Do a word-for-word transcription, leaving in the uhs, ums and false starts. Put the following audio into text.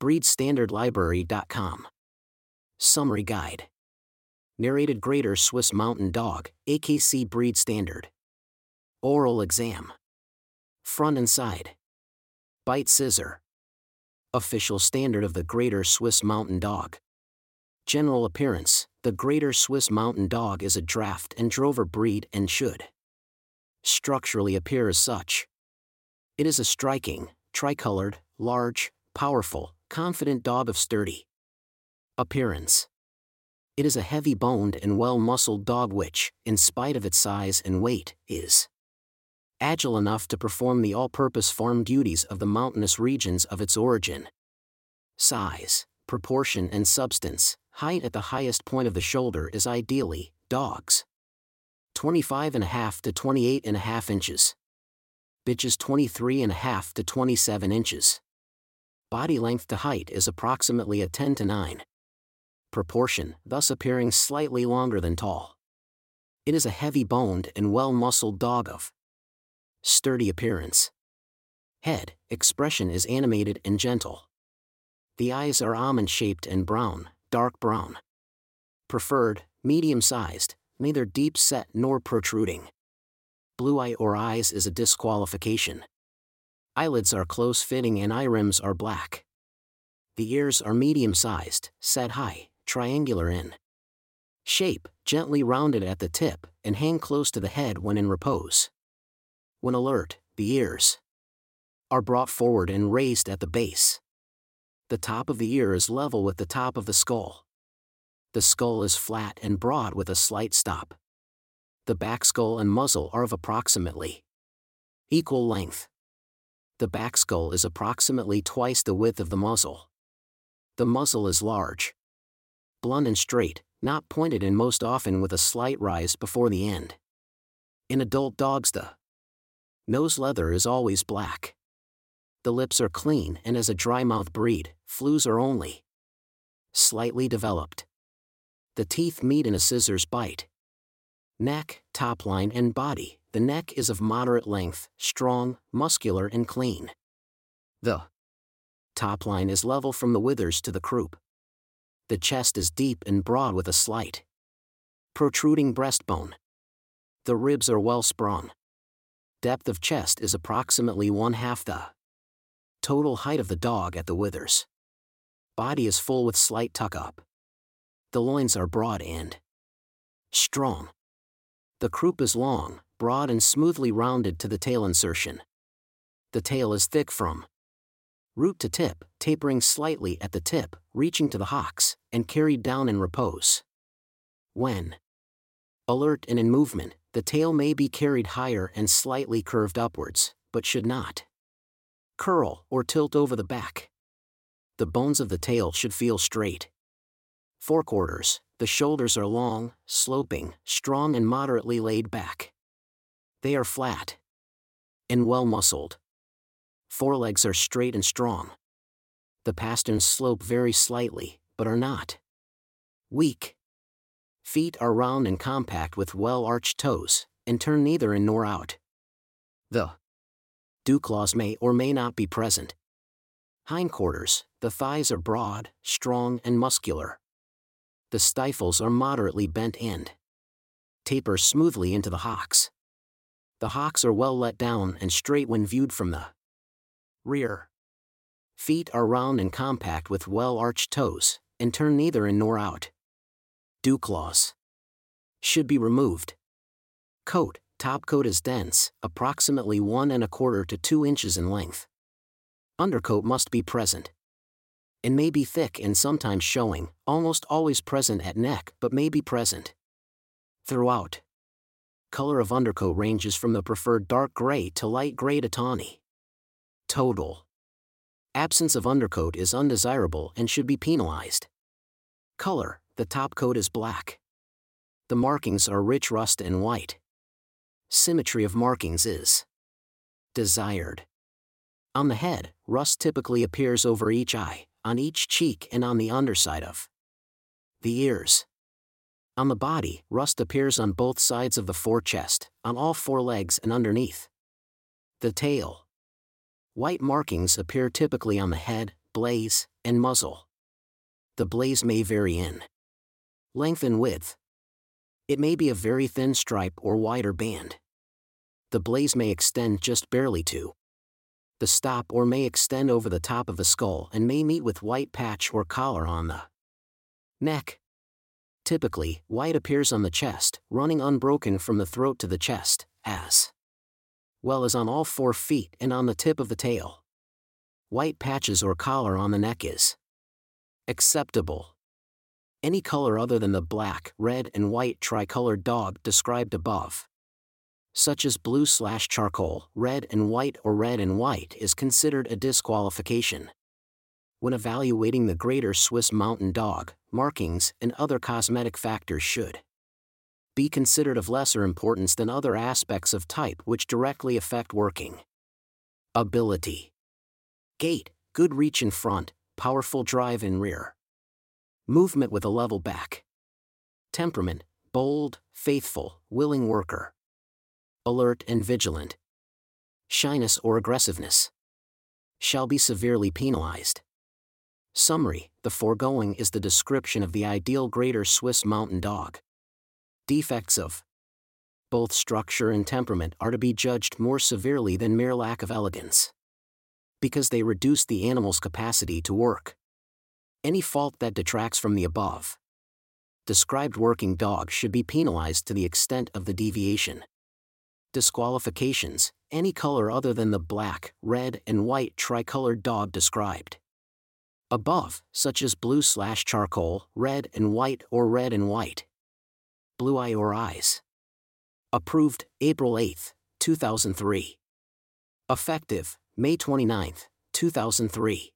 breed standard library dot com. Summary Guide. Narrated Greater Swiss Mountain Dog, A K C Breed Standard. Oral Exam. Front and Side. Bite Scissor. Official Standard of the Greater Swiss Mountain Dog. General Appearance. The Greater Swiss Mountain Dog is a draft and drover breed and should structurally appear as such. It is a striking, tricolored, large, powerful, confident dog of sturdy appearance. It is a heavy-boned and well-muscled dog which, in spite of its size and weight, is agile enough to perform the all-purpose farm duties of the mountainous regions of its origin. Size, proportion and substance. Height at the highest point of the shoulder is ideally, dogs. twenty-five and a half to twenty-eight and a half inches. Bitches twenty-three and a half to twenty-seven inches. Body length to height is approximately a ten to nine. Proportion, thus appearing slightly longer than tall. It is a heavy-boned and well-muscled dog of sturdy appearance. Head, expression is animated and gentle. The eyes are almond-shaped and brown, dark brown. Preferred, medium-sized, neither deep-set nor protruding. Blue eye or eyes is a disqualification. Eyelids are close-fitting and eye rims are black. The ears are medium-sized, set high, triangular in shape, gently rounded at the tip, and hang close to the head when in repose. When alert, the ears are brought forward and raised at the base. The top of the ear is level with the top of the skull. The skull is flat and broad with a slight stop. The back skull and muzzle are of approximately equal length. The back skull is approximately twice the width of the muzzle. The muzzle is large, blunt and straight, not pointed and most often with a slight rise before the end. In adult dogs the nose leather is always black. The lips are clean and as a dry-mouth breed, flews are only slightly developed. The teeth meet in a scissors bite. Neck, top line and body. The neck is of moderate length, strong, muscular and clean. The top line is level from the withers to the croup. The chest is deep and broad with a slight protruding breastbone. The ribs are well sprung. Depth of chest is approximately one half the total height of the dog at the withers. Body is full with slight tuck-up. The loins are broad and strong. The croup is long, broad and smoothly rounded to the tail insertion. The tail is thick from root to tip, tapering slightly at the tip, reaching to the hocks, and carried down in repose. When alert and in movement, the tail may be carried higher and slightly curved upwards, but should not curl or tilt over the back. The bones of the tail should feel straight. Forequarters. The shoulders are long, sloping, strong and moderately laid back. They are flat and well muscled. Forelegs are straight and strong. The pasterns slope very slightly, but are not weak. Feet are round and compact with well-arched toes, and turn neither in nor out. The dew claws may or may not be present. Hindquarters. The thighs are broad, strong and muscular. The stifles are moderately bent and taper smoothly into the hocks. The hocks are well let down and straight when viewed from the rear. Feet are round and compact with well-arched toes, and turn neither in nor out. Dew claws should be removed. Coat. Top coat is dense, approximately one and a quarter to two inches in length. Undercoat must be present and may be thick and sometimes showing, almost always present at neck but may be present throughout. Color of undercoat ranges from the preferred dark gray to light gray to tawny. Total absence of undercoat is undesirable and should be penalized. Color. The top coat is black. The markings are rich rust and white. Symmetry of markings is desired. On the head, rust typically appears over each eye, on each cheek and on the underside of the ears. On the body, rust appears on both sides of the forechest, on all four legs and underneath the tail. White markings appear typically on the head, blaze, and muzzle. The blaze may vary in length and width. It may be a very thin stripe or wider band. The blaze may extend just barely to the stop or may extend over the top of the skull and may meet with white patch or collar on the neck. Typically, white appears on the chest, running unbroken from the throat to the chest, as well as on all four feet and on the tip of the tail. White patches or collar on the neck is acceptable. Any color other than the black, red, and white tricolored dog described above, such as blue slash charcoal, red and white or red and white, is considered a disqualification. When evaluating the Greater Swiss Mountain Dog, markings and other cosmetic factors should be considered of lesser importance than other aspects of type which directly affect working ability. Gait, good reach in front, powerful drive in rear. Movement with a level back. Temperament, bold, faithful, willing worker. Alert and vigilant. Shyness or aggressiveness shall be severely penalized. Summary: the foregoing is the description of the ideal Greater Swiss Mountain Dog. Defects of both structure and temperament are to be judged more severely than mere lack of elegance, because they reduce the animal's capacity to work. Any fault that detracts from the above described working dog should be penalized to the extent of the deviation. Disqualifications: any color other than the black, red, and white tricolored dog described above, such as blue slash charcoal, red and white or red and white. Blue eye or eyes. Approved, April eighth, two thousand three. Effective, May twenty-ninth, two thousand three.